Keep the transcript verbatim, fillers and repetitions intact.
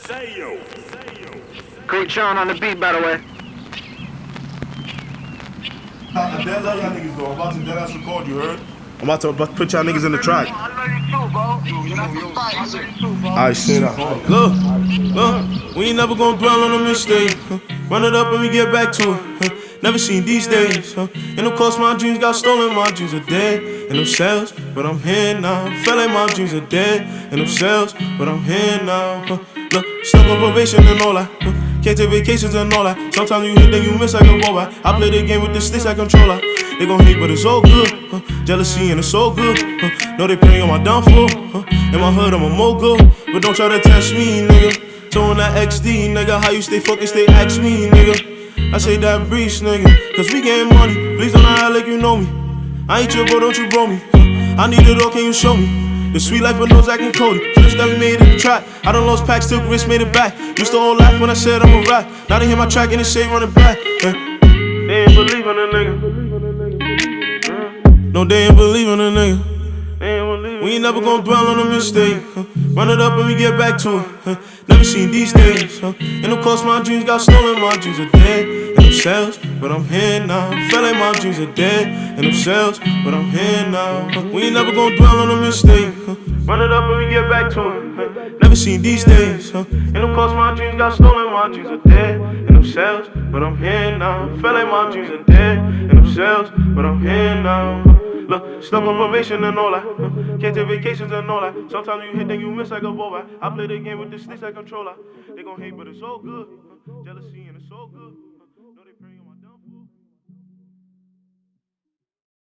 Great Sean on the beat, by the way. I dead love y'all niggas though. I'm about to dead ass record, you heard? I'm about to put y'all niggas in the track. Alright, shit out. Look, look, we ain't never gonna dwell on a mistake. Huh? Run it up and we get back to it. Huh? Never seen these days. Huh? And of course my dreams got stolen. My dreams are dead in themselves, but I'm here now. Feel like my dreams are dead in themselves, but I'm here now. Huh? Look, stuck on probation and all that. Huh? Can't take vacations and all that. Sometimes you hit, then you miss like a robot. I play the game with the sticks like controller. They gon' hate, but it's all good. Huh? Jealousy and it's so good. Huh? Know they playing on my downfall. Huh? In my hood, I'm a mogul. But don't try to test me, nigga. Towing that X D, nigga. How you stay focused, they ask me, nigga. I say that breeze, nigga. Cause we getting money. Please don't act like you know me. I ain't your bro, don't you bro me. Huh? I need it all, can you show me? The sweet life with no Zach and Cody. Flips that we made in the trap. I done lost packs, took risks, made it back. Used to all laugh when I said I'm a rap. Now they hear my track and they say running back. Yeah. They ain't believe in a nigga. No, they ain't believe in a nigga. We ain't never gon' dwell on a mistake. Huh? Run it up and we get back to it. Huh? Never seen these days. Huh? And of course my dreams got stolen. My dreams are dead in themselves, but I'm here now. Feel like my dreams are dead in themselves, but I'm here now. Huh? We ain't never gon' dwell on a mistake. Huh? Run it up and we get back to it. Huh? Never seen these days. Huh? And of course my dreams got stolen. My dreams are dead in themselves, but I'm here now. Feel like my dreams are dead in themselves, but I'm here now. Huh? Look, stuck on probation and all that. Huh? Can't take vacations and all that. Sometimes you hit, then you miss like a robot. I play the game with the sticks like controller. They gon' hate, but it's all good. Huh? Jealousy.